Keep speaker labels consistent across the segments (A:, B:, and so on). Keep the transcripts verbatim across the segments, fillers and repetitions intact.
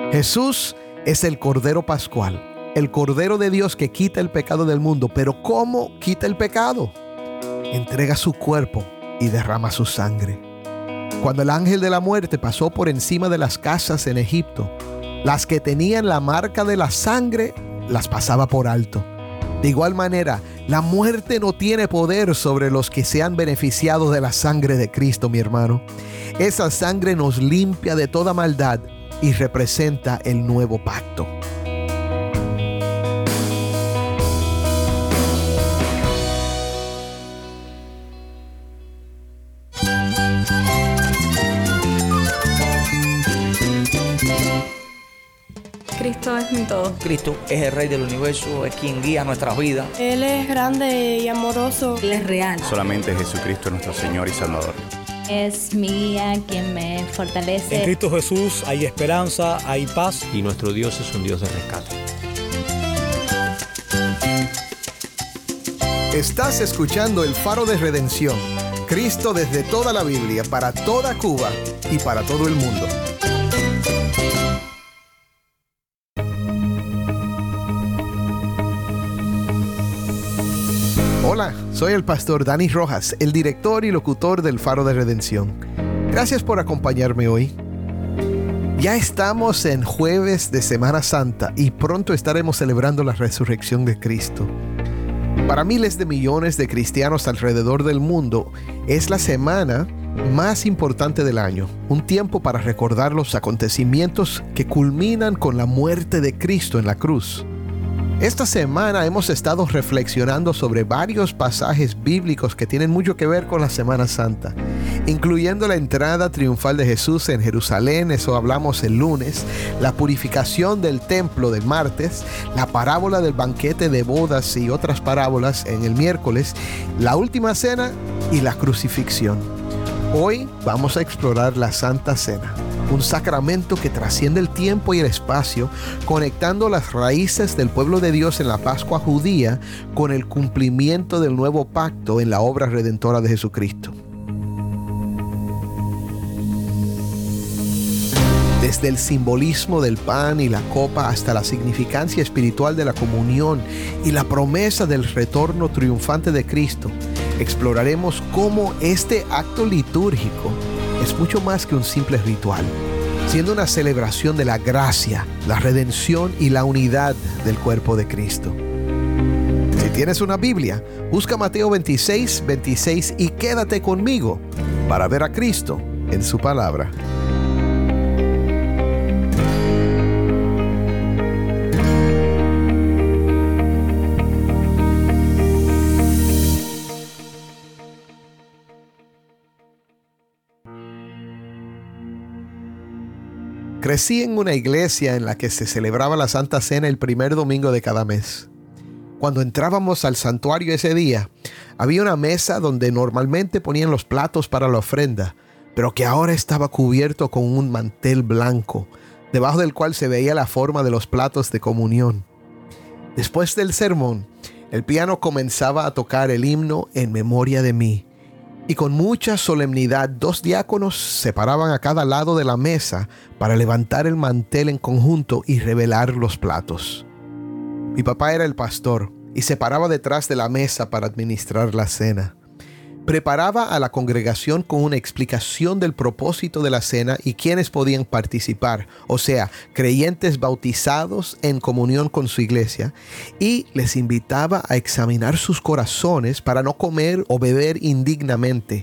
A: Jesús es el Cordero Pascual, el Cordero de Dios que quita el pecado del mundo. Pero ¿cómo quita el pecado? Entrega su cuerpo y derrama su sangre. Cuando el ángel de la muerte pasó por encima de las casas en Egipto, las que tenían la marca de la sangre las pasaba por alto. De igual manera, la muerte no tiene poder sobre los que se han beneficiado de la sangre de Cristo, mi hermano. Esa sangre nos limpia de toda maldad y representa el nuevo pacto.
B: Cristo es mi todo.
C: Cristo es el Rey del universo, es quien guía nuestras vidas.
D: Él es grande y amoroso.
B: Él es real.
E: Solamente Jesucristo es nuestro Señor y Salvador.
F: Es mi guía quien me fortalece.
G: En Cristo Jesús hay esperanza, hay paz.
H: Y nuestro Dios es un Dios de rescate.
A: Estás escuchando El Faro de Redención. Cristo desde toda la Biblia, para toda Cuba y para todo el mundo. Hola, soy el pastor Dani Rojas, el director y locutor del Faro de Redención. Gracias por acompañarme hoy. Ya estamos en jueves de Semana Santa y pronto estaremos celebrando la resurrección de Cristo. Para miles de millones de cristianos alrededor del mundo, es la semana más importante del año, un tiempo para recordar los acontecimientos que culminan con la muerte de Cristo en la cruz. Esta semana hemos estado reflexionando sobre varios pasajes bíblicos que tienen mucho que ver con la Semana Santa, incluyendo la entrada triunfal de Jesús en Jerusalén, eso hablamos el lunes, la purificación del templo del martes, la parábola del banquete de bodas y otras parábolas en el miércoles, la última cena y la crucifixión. Hoy vamos a explorar la Santa Cena, un sacramento que trasciende el tiempo y el espacio, conectando las raíces del pueblo de Dios en la Pascua judía con el cumplimiento del nuevo pacto en la obra redentora de Jesucristo. Desde el simbolismo del pan y la copa hasta la significancia espiritual de la comunión y la promesa del retorno triunfante de Cristo, exploraremos cómo este acto litúrgico es mucho más que un simple ritual, siendo una celebración de la gracia, la redención y la unidad del cuerpo de Cristo. Si tienes una Biblia, busca Mateo veintiséis, veintiséis y quédate conmigo para ver a Cristo en su palabra. Crecí en una iglesia en la que se celebraba la Santa Cena el primer domingo de cada mes. Cuando entrábamos al santuario ese día, había una mesa donde normalmente ponían los platos para la ofrenda, pero que ahora estaba cubierto con un mantel blanco, debajo del cual se veía la forma de los platos de comunión. Después del sermón, el piano comenzaba a tocar el himno En memoria de mí. Y con mucha solemnidad, dos diáconos se paraban a cada lado de la mesa para levantar el mantel en conjunto y revelar los platos. Mi papá era el pastor y se paraba detrás de la mesa para administrar la cena. Preparaba a la congregación con una explicación del propósito de la cena y quiénes podían participar, o sea, creyentes bautizados en comunión con su iglesia, y les invitaba a examinar sus corazones para no comer o beber indignamente.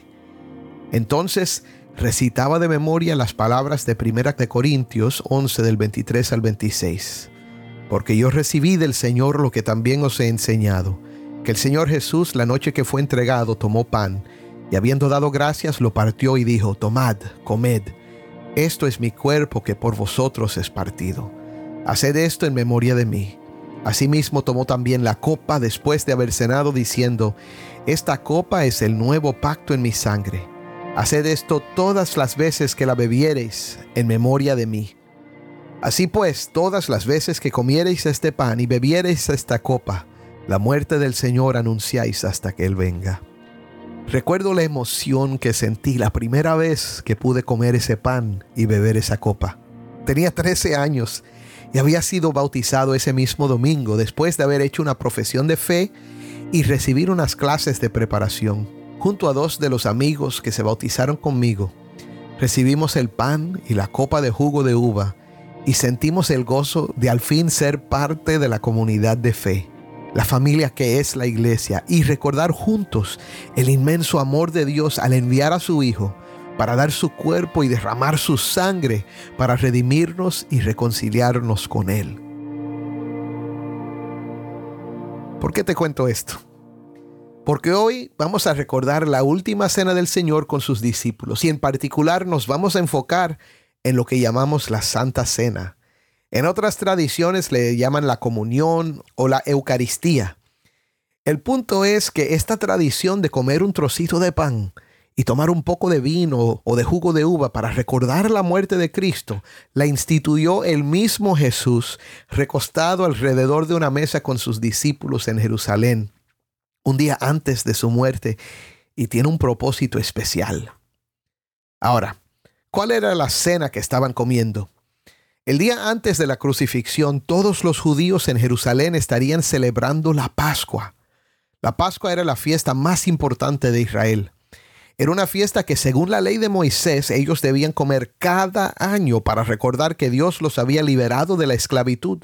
A: Entonces recitaba de memoria las palabras de Primera de Corintios once del veintitrés al veintiséis. Porque yo recibí del Señor lo que también os he enseñado, que el Señor Jesús, la noche que fue entregado, tomó pan, y habiendo dado gracias, lo partió y dijo: tomad, comed, esto es mi cuerpo que por vosotros es partido. Haced esto en memoria de mí. Asimismo tomó también la copa después de haber cenado, diciendo: esta copa es el nuevo pacto en mi sangre. Haced esto todas las veces que la bebiereis, en memoria de mí. Así pues, todas las veces que comiereis este pan y bebiereis esta copa, la muerte del Señor anunciáis hasta que Él venga. Recuerdo la emoción que sentí la primera vez que pude comer ese pan y beber esa copa. Tenía trece años y había sido bautizado ese mismo domingo después de haber hecho una profesión de fe y recibir unas clases de preparación. Junto a dos de los amigos que se bautizaron conmigo, recibimos el pan y la copa de jugo de uva y sentimos el gozo de al fin ser parte de la comunidad de fe, la familia que es la iglesia, y recordar juntos el inmenso amor de Dios al enviar a su Hijo para dar su cuerpo y derramar su sangre para redimirnos y reconciliarnos con Él. ¿Por qué te cuento esto? Porque hoy vamos a recordar la última cena del Señor con sus discípulos y en particular nos vamos a enfocar en lo que llamamos la Santa Cena. En otras tradiciones le llaman la comunión o la Eucaristía. El punto es que esta tradición de comer un trocito de pan y tomar un poco de vino o de jugo de uva para recordar la muerte de Cristo, la instituyó el mismo Jesús, recostado alrededor de una mesa con sus discípulos en Jerusalén, un día antes de su muerte, y tiene un propósito especial. Ahora, ¿cuál era la cena que estaban comiendo? El día antes de la crucifixión, todos los judíos en Jerusalén estarían celebrando la Pascua. La Pascua era la fiesta más importante de Israel. Era una fiesta que según la ley de Moisés ellos debían comer cada año para recordar que Dios los había liberado de la esclavitud.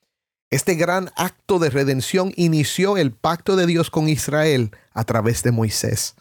A: Este gran acto de redención inició el pacto de Dios con Israel a través de Moisés.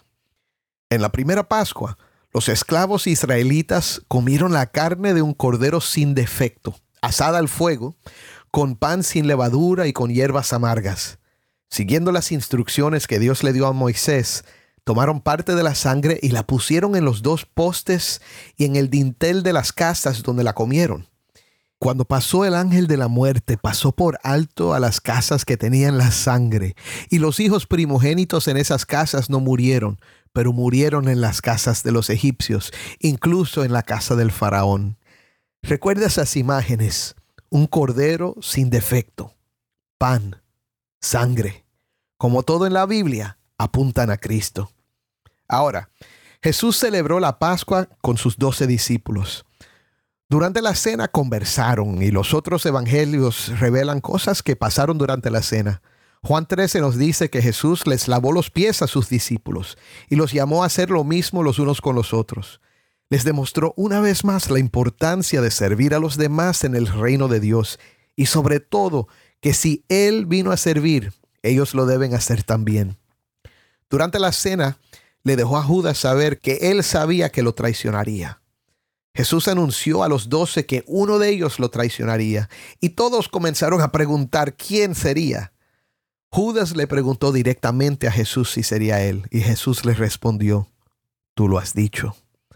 A: En la primera Pascua, los esclavos israelitas comieron la carne de un cordero sin defecto, asada al fuego, con pan sin levadura y con hierbas amargas. Siguiendo las instrucciones que Dios le dio a Moisés, tomaron parte de la sangre y la pusieron en los dos postes y en el dintel de las casas donde la comieron. Cuando pasó el ángel de la muerte, pasó por alto a las casas que tenían la sangre, y los hijos primogénitos en esas casas no murieron, pero murieron en las casas de los egipcios, incluso en la casa del faraón. Recuerda esas imágenes: un cordero sin defecto, pan, sangre. Como todo en la Biblia, apuntan a Cristo. Ahora, Jesús celebró la Pascua con sus doce discípulos. Durante la cena conversaron y los otros evangelios revelan cosas que pasaron durante la cena. Juan trece nos dice que Jesús les lavó los pies a sus discípulos y los llamó a hacer lo mismo los unos con los otros. Les demostró una vez más la importancia de servir a los demás en el reino de Dios y sobre todo que si Él vino a servir, ellos lo deben hacer también. Durante la cena le dejó a Judas saber que él sabía que lo traicionaría. Jesús anunció a los doce que uno de ellos lo traicionaría y todos comenzaron a preguntar quién sería. Judas le preguntó directamente a Jesús si sería él y Jesús le respondió: tú lo has dicho.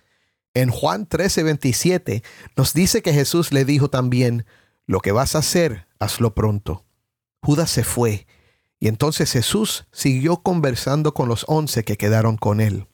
A: En Juan trece veintisiete nos dice que Jesús le dijo también: lo que vas a hacer, hazlo pronto. Judas se fue y entonces Jesús siguió conversando con los once que quedaron con él.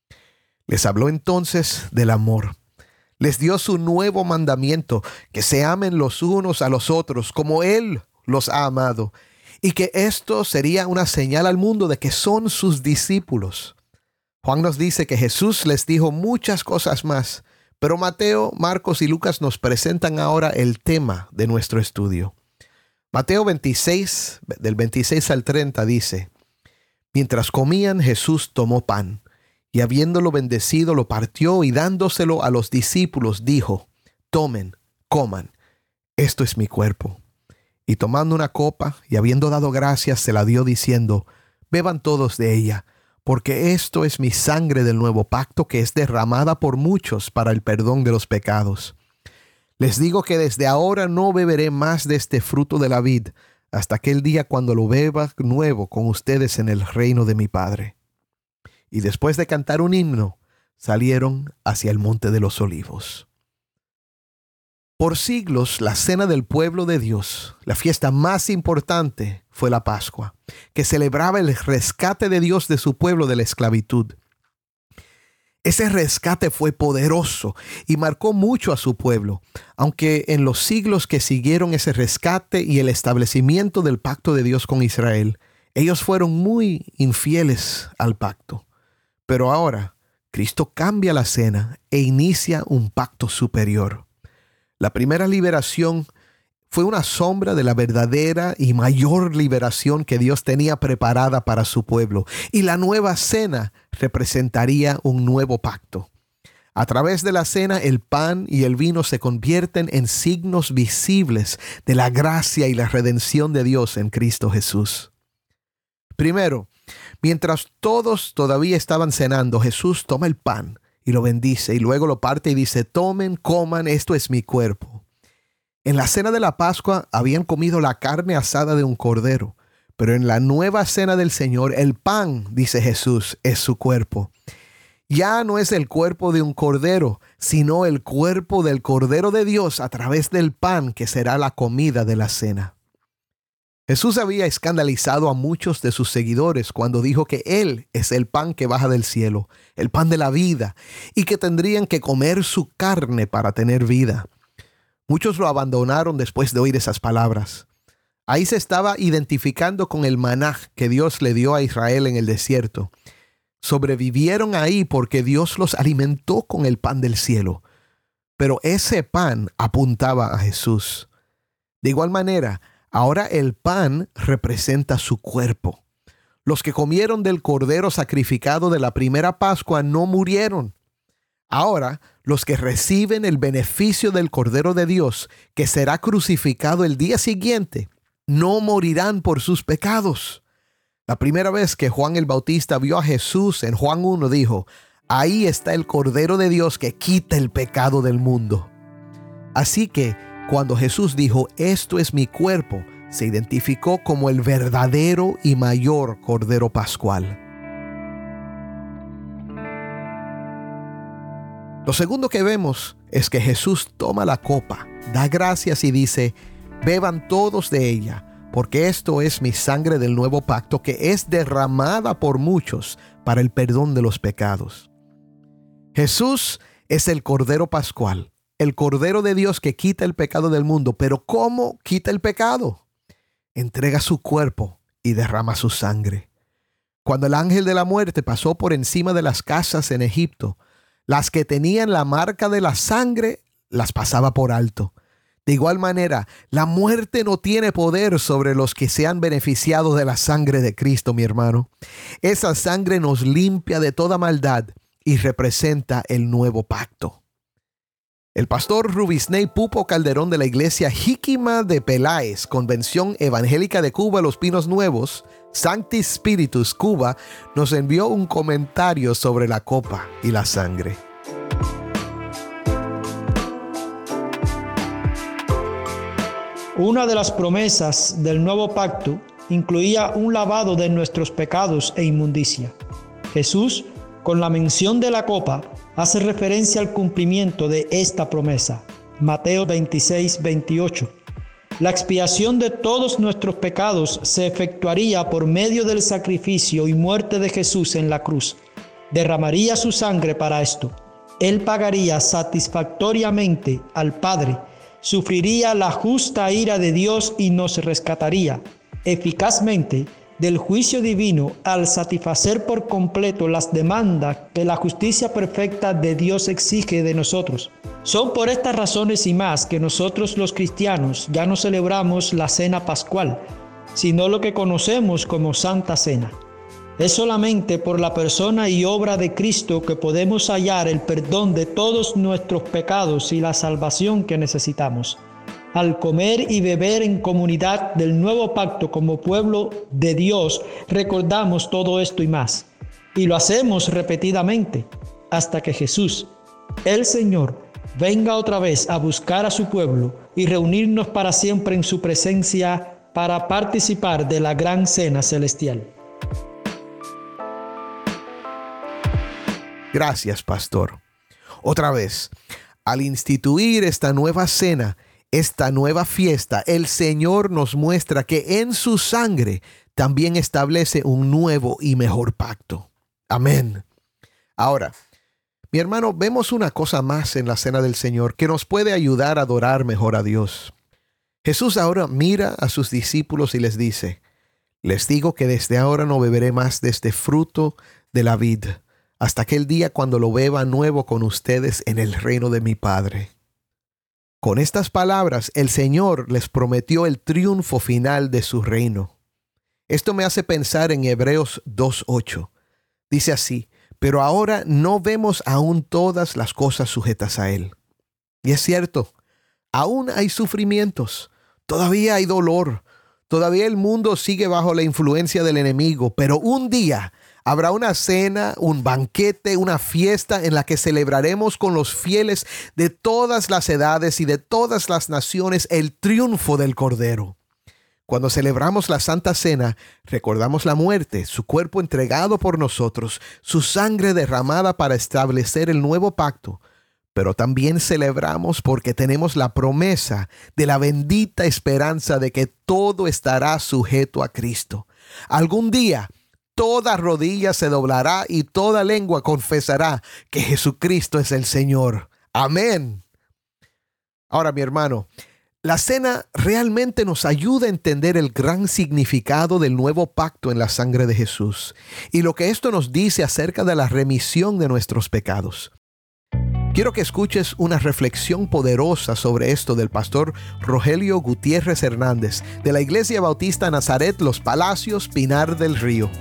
A: Les habló entonces del amor. Les dio su nuevo mandamiento, que se amen los unos a los otros como Él los ha amado, y que esto sería una señal al mundo de que son sus discípulos. Juan nos dice que Jesús les dijo muchas cosas más, pero Mateo, Marcos y Lucas nos presentan ahora el tema de nuestro estudio. Mateo veintiséis, del veintiséis al treinta dice: mientras comían, Jesús tomó pan, y habiéndolo bendecido, lo partió y dándoselo a los discípulos, dijo: tomen, coman, esto es mi cuerpo. Y tomando una copa, y habiendo dado gracias, se la dio diciendo: beban todos de ella, porque esto es mi sangre del nuevo pacto, que es derramada por muchos para el perdón de los pecados. Les digo que desde ahora no beberé más de este fruto de la vid, hasta aquel día cuando lo beba nuevo con ustedes en el reino de mi Padre. Y después de cantar un himno, salieron hacia el monte de los olivos. Por siglos, la cena del pueblo de Dios, la fiesta más importante, fue la Pascua, que celebraba el rescate de Dios de su pueblo de la esclavitud. Ese rescate fue poderoso y marcó mucho a su pueblo, aunque en los siglos que siguieron ese rescate y el establecimiento del pacto de Dios con Israel, ellos fueron muy infieles al pacto. Pero ahora, Cristo cambia la cena e inicia un pacto superior. La primera liberación fue una sombra de la verdadera y mayor liberación que Dios tenía preparada para su pueblo. Y la nueva cena representaría un nuevo pacto. A través de la cena, el pan y el vino se convierten en signos visibles de la gracia y la redención de Dios en Cristo Jesús. Primero, mientras todos todavía estaban cenando, Jesús toma el pan y lo bendice y luego lo parte y dice: tomen, coman, esto es mi cuerpo. En la cena de la Pascua habían comido la carne asada de un cordero, pero en la nueva cena del Señor, el pan, dice Jesús, es su cuerpo. Ya no es el cuerpo de un cordero, sino el cuerpo del Cordero de Dios a través del pan que será la comida de la cena. Jesús había escandalizado a muchos de sus seguidores cuando dijo que Él es el pan que baja del cielo, el pan de la vida, y que tendrían que comer su carne para tener vida. Muchos lo abandonaron después de oír esas palabras. Ahí se estaba identificando con el maná que Dios le dio a Israel en el desierto. Sobrevivieron ahí porque Dios los alimentó con el pan del cielo. Pero ese pan apuntaba a Jesús. De igual manera, ahora el pan representa su cuerpo. Los que comieron del cordero sacrificado de la primera Pascua no murieron. Ahora, los que reciben el beneficio del Cordero de Dios, que será crucificado el día siguiente, no morirán por sus pecados. La primera vez que Juan el Bautista vio a Jesús en Juan uno, dijo: ahí está el Cordero de Dios que quita el pecado del mundo. Así que, cuando Jesús dijo: esto es mi cuerpo, se identificó como el verdadero y mayor Cordero Pascual. Lo segundo que vemos es que Jesús toma la copa, da gracias y dice: beban todos de ella, porque esto es mi sangre del nuevo pacto, que es derramada por muchos para el perdón de los pecados. Jesús es el Cordero Pascual, el Cordero de Dios que quita el pecado del mundo. Pero ¿cómo quita el pecado? Entrega su cuerpo y derrama su sangre. Cuando el ángel de la muerte pasó por encima de las casas en Egipto, las que tenían la marca de la sangre las pasaba por alto. De igual manera, la muerte no tiene poder sobre los que se han beneficiado de la sangre de Cristo, mi hermano. Esa sangre nos limpia de toda maldad y representa el nuevo pacto. El pastor Rubisney Pupo Calderón de la iglesia Jíquima de Peláez, Convención Evangélica de Cuba, Los Pinos Nuevos, Sancti Spiritus, Cuba, nos envió un comentario sobre la copa y la sangre.
I: Una de las promesas del nuevo pacto incluía un lavado de nuestros pecados e inmundicia. Jesús, con la mención de la copa, hace referencia al cumplimiento de esta promesa. Mateo veintiséis, veintiocho. La expiación de todos nuestros pecados se efectuaría por medio del sacrificio y muerte de Jesús en la cruz. Derramaría su sangre para esto. Él pagaría satisfactoriamente al Padre, sufriría la justa ira de Dios y nos rescataría eficazmente del juicio divino al satisfacer por completo las demandas que la justicia perfecta de Dios exige de nosotros. Son por estas razones y más que nosotros los cristianos ya no celebramos la cena pascual, sino lo que conocemos como Santa Cena. Es solamente por la persona y obra de Cristo que podemos hallar el perdón de todos nuestros pecados y la salvación que necesitamos. Al comer y beber en comunidad del nuevo pacto como pueblo de Dios, recordamos todo esto y más. Y lo hacemos repetidamente hasta que Jesús, el Señor, venga otra vez a buscar a su pueblo y reunirnos para siempre en su presencia para participar de la gran cena celestial.
A: Gracias, pastor. Otra vez, al instituir esta nueva cena, esta nueva fiesta, el Señor nos muestra que en su sangre también establece un nuevo y mejor pacto. Amén. Ahora, mi hermano, vemos una cosa más en la cena del Señor que nos puede ayudar a adorar mejor a Dios. Jesús ahora mira a sus discípulos y les dice: les digo que desde ahora no beberé más de este fruto de la vid, hasta aquel día cuando lo beba nuevo con ustedes en el reino de mi Padre. Con estas palabras, el Señor les prometió el triunfo final de su reino. Esto me hace pensar en Hebreos dos ocho. Dice así: pero ahora no vemos aún todas las cosas sujetas a Él. Y es cierto, aún hay sufrimientos, todavía hay dolor, todavía el mundo sigue bajo la influencia del enemigo, pero un día habrá una cena, un banquete, una fiesta en la que celebraremos con los fieles de todas las edades y de todas las naciones el triunfo del Cordero. Cuando celebramos la Santa Cena, recordamos la muerte, su cuerpo entregado por nosotros, su sangre derramada para establecer el nuevo pacto. Pero también celebramos porque tenemos la promesa de la bendita esperanza de que todo estará sujeto a Cristo. Algún día, toda rodilla se doblará y toda lengua confesará que Jesucristo es el Señor. Amén. Ahora, mi hermano, la cena realmente nos ayuda a entender el gran significado del nuevo pacto en la sangre de Jesús y lo que esto nos dice acerca de la remisión de nuestros pecados. Quiero que escuches una reflexión poderosa sobre esto del pastor Rogelio Gutiérrez Hernández de la Iglesia Bautista Nazaret Los Palacios, Pinar del Río.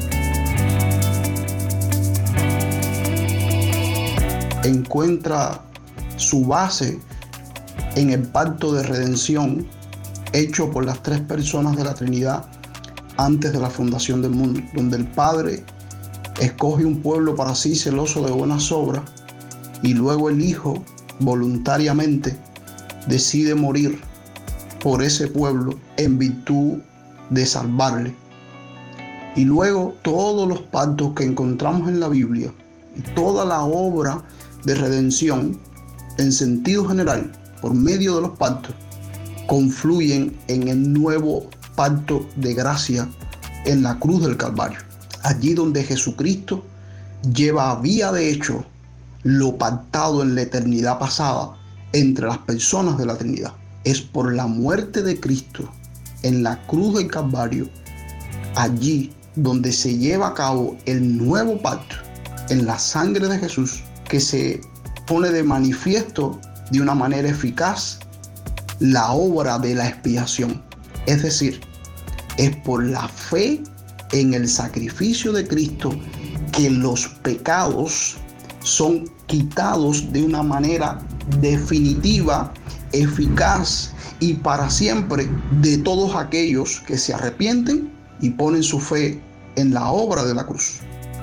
J: Encuentra su base en el pacto de redención hecho por las tres personas de la Trinidad antes de la fundación del mundo, donde el Padre escoge un pueblo para sí celoso de buenas obras y luego el Hijo voluntariamente decide morir por ese pueblo en virtud de salvarle. Y luego todos los pactos que encontramos en la Biblia y toda la obra de redención en sentido general por medio de los pactos confluyen en el nuevo pacto de gracia en la cruz del Calvario, allí donde Jesucristo lleva a vía de hecho lo pactado en la eternidad pasada entre las personas de la Trinidad. Es por la muerte de Cristo en la cruz del Calvario, allí donde se lleva a cabo el nuevo pacto en la sangre de Jesús, que se pone de manifiesto de una manera eficaz la obra de la expiación. Es decir, es por la fe en el sacrificio de Cristo que los pecados son quitados de una manera definitiva, eficaz y para siempre de todos aquellos que se arrepienten y ponen su fe en la obra de la cruz.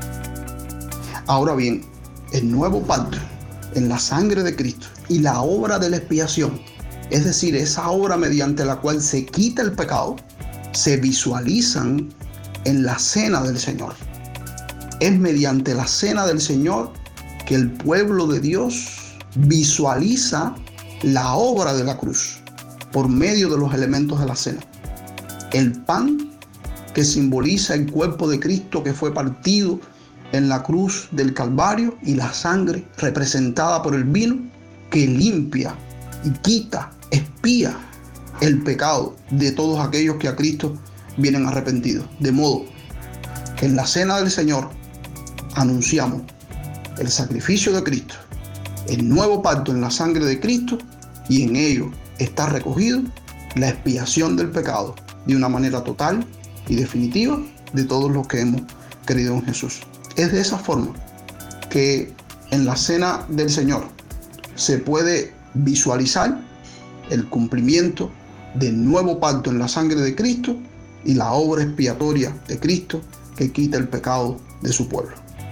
J: Ahora bien, el nuevo pacto en la sangre de Cristo y la obra de la expiación, es decir, esa obra mediante la cual se quita el pecado, se visualizan en la cena del Señor. Es mediante la cena del Señor que el pueblo de Dios visualiza la obra de la cruz por medio de los elementos de la cena. El pan, que simboliza el cuerpo de Cristo que fue partido en la cruz del Calvario, y la sangre representada por el vino que limpia y quita, expía el pecado de todos aquellos que a Cristo vienen arrepentidos. De modo que en la cena del Señor anunciamos el sacrificio de Cristo, el nuevo pacto en la sangre de Cristo, y en ello está recogido la expiación del pecado de una manera total y definitiva de todos los que hemos creído en Jesús. Es de esa forma que en la cena del Señor se puede visualizar el cumplimiento del nuevo pacto en la sangre de Cristo y la obra expiatoria de Cristo que quita el pecado de su pueblo.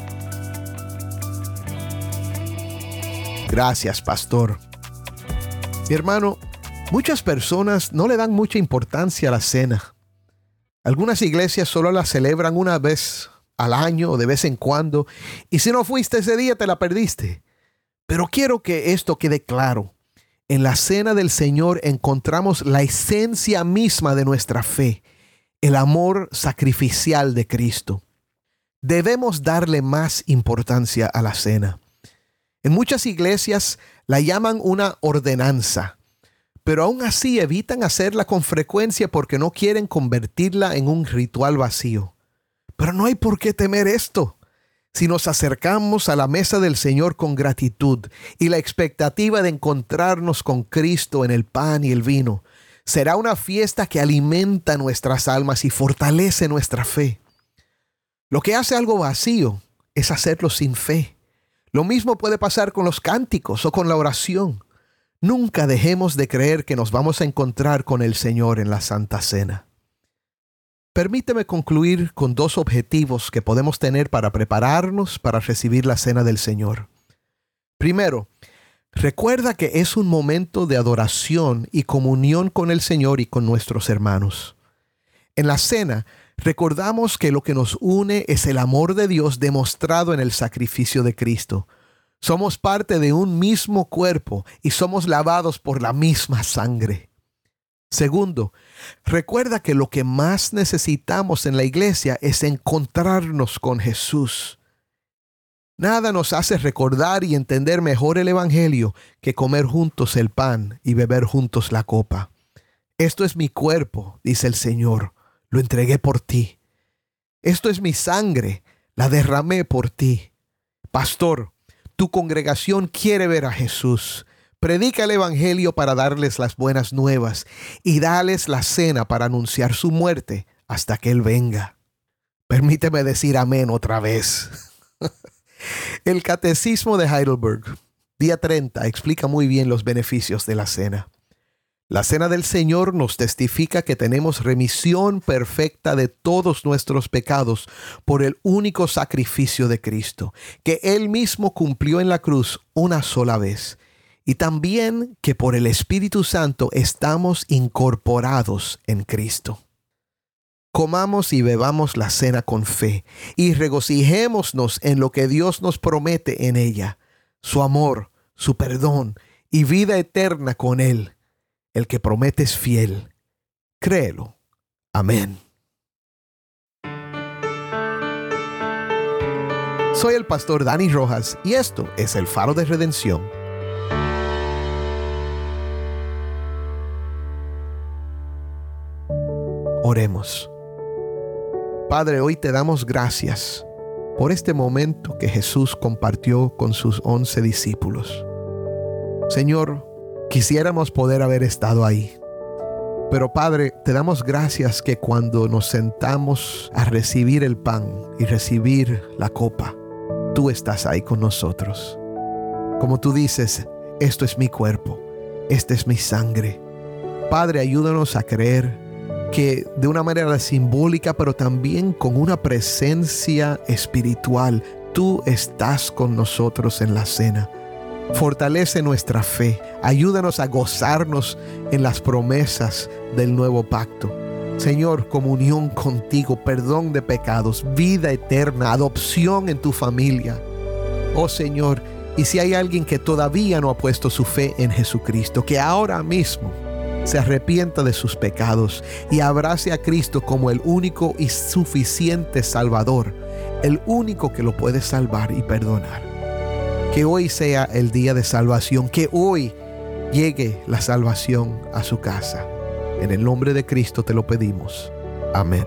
A: Gracias, pastor. Mi hermano, muchas personas no le dan mucha importancia a la cena. Algunas iglesias solo la celebran una vez al año o de vez en cuando, y si no fuiste ese día te la perdiste. Pero quiero que esto quede claro. En la cena del Señor encontramos la esencia misma de nuestra fe, el amor sacrificial de Cristo. Debemos darle más importancia a la cena. En muchas iglesias la llaman una ordenanza, pero aún así evitan hacerla con frecuencia porque no quieren convertirla en un ritual vacío. Pero no hay por qué temer esto. Si nos acercamos a la mesa del Señor con gratitud y la expectativa de encontrarnos con Cristo en el pan y el vino, será una fiesta que alimenta nuestras almas y fortalece nuestra fe. Lo que hace algo vacío es hacerlo sin fe. Lo mismo puede pasar con los cánticos o con la oración. Nunca dejemos de creer que nos vamos a encontrar con el Señor en la Santa Cena. Permíteme concluir con dos objetivos que podemos tener para prepararnos para recibir la Cena del Señor. Primero, recuerda que es un momento de adoración y comunión con el Señor y con nuestros hermanos. En la cena, recordamos que lo que nos une es el amor de Dios demostrado en el sacrificio de Cristo. Somos parte de un mismo cuerpo y somos lavados por la misma sangre. Segundo, recuerda que lo que más necesitamos en la iglesia es encontrarnos con Jesús. Nada nos hace recordar y entender mejor el Evangelio que comer juntos el pan y beber juntos la copa. Esto es mi cuerpo, dice el Señor, lo entregué por ti. Esto es mi sangre, la derramé por ti. Pastor, tu congregación quiere ver a Jesús. Predica el Evangelio para darles las buenas nuevas y dales la cena para anunciar su muerte hasta que Él venga. Permíteme decir amén otra vez. El Catecismo de Heidelberg, día treinta, explica muy bien los beneficios de la cena. La cena del Señor nos testifica que tenemos remisión perfecta de todos nuestros pecados por el único sacrificio de Cristo, que Él mismo cumplió en la cruz una sola vez. Y también que por el Espíritu Santo estamos incorporados en Cristo. Comamos y bebamos la cena con fe y regocijémonos en lo que Dios nos promete en ella, su amor, su perdón y vida eterna con Él. El que promete es fiel. Créelo. Amén. Soy el pastor Dani Rojas y esto es el Faro de Redención. Oremos. Padre, hoy te damos gracias por este momento que Jesús compartió con sus once discípulos. Señor, quisiéramos poder haber estado ahí. Pero Padre, te damos gracias que cuando nos sentamos a recibir el pan y recibir la copa, tú estás ahí con nosotros. Como tú dices, esto es mi cuerpo, esta es mi sangre. Padre, ayúdanos a creer que de una manera simbólica, pero también con una presencia espiritual, tú estás con nosotros en la cena. Fortalece nuestra fe, ayúdanos a gozarnos en las promesas del nuevo pacto. Señor, comunión contigo, perdón de pecados, vida eterna, adopción en tu familia. Oh Señor, y si hay alguien que todavía no ha puesto su fe en Jesucristo, que ahora mismo se arrepienta de sus pecados y abrace a Cristo como el único y suficiente Salvador, el único que lo puede salvar y perdonar. Que hoy sea el día de salvación, que hoy llegue la salvación a su casa. En el nombre de Cristo te lo pedimos. Amén.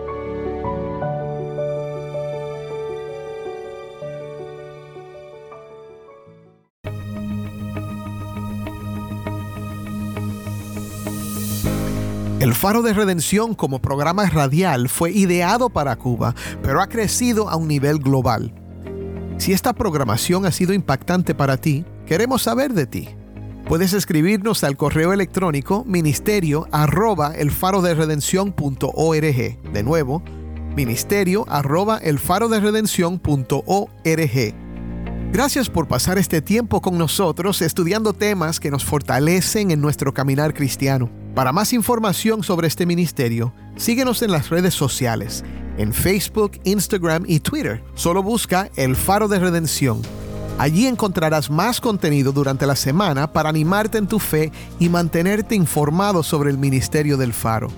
A: El Faro de Redención como programa radial fue ideado para Cuba, pero ha crecido a un nivel global. Si esta programación ha sido impactante para ti, queremos saber de ti. Puedes escribirnos al correo electrónico ministerio arroba el faro de redención punto org. De nuevo, ministerio arroba el faro de redención punto org. Gracias por pasar este tiempo con nosotros estudiando temas que nos fortalecen en nuestro caminar cristiano. Para más información sobre este ministerio, síguenos en las redes sociales, en Facebook, Instagram y Twitter. Solo busca El Faro de Redención. Allí encontrarás más contenido durante la semana para animarte en tu fe y mantenerte informado sobre el ministerio del Faro.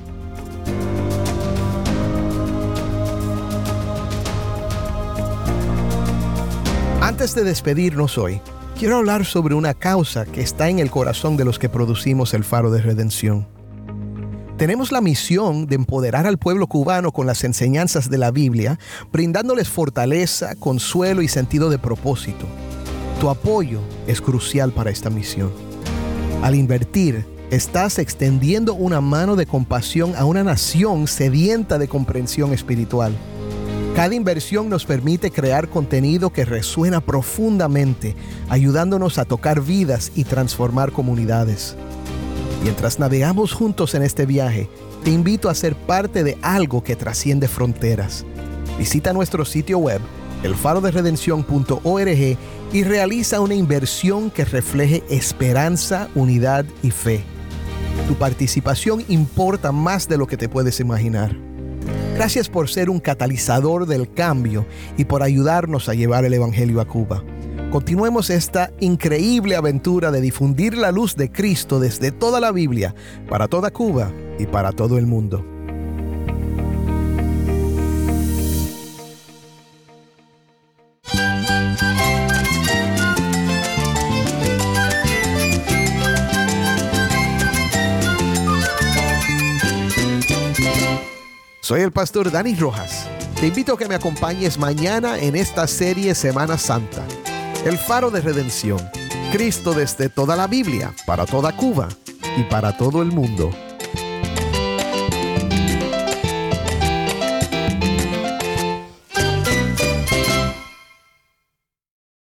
A: Antes de despedirnos hoy, quiero hablar sobre una causa que está en el corazón de los que producimos el Faro de Redención. Tenemos la misión de empoderar al pueblo cubano con las enseñanzas de la Biblia, brindándoles fortaleza, consuelo y sentido de propósito. Tu apoyo es crucial para esta misión. Al invertir, estás extendiendo una mano de compasión a una nación sedienta de comprensión espiritual. Cada inversión nos permite crear contenido que resuena profundamente, ayudándonos a tocar vidas y transformar comunidades. Mientras navegamos juntos en este viaje, te invito a ser parte de algo que trasciende fronteras. Visita nuestro sitio web, el faro de redención punto org, y realiza una inversión que refleje esperanza, unidad y fe. Tu participación importa más de lo que te puedes imaginar. Gracias por ser un catalizador del cambio y por ayudarnos a llevar el Evangelio a Cuba. Continuemos esta increíble aventura de difundir la luz de Cristo desde toda la Biblia, para toda Cuba y para todo el mundo. Soy el pastor Dani Rojas. Te invito a que me acompañes mañana en esta serie Semana Santa. El Faro de Redención. Cristo desde toda la Biblia, para toda Cuba y para todo el mundo.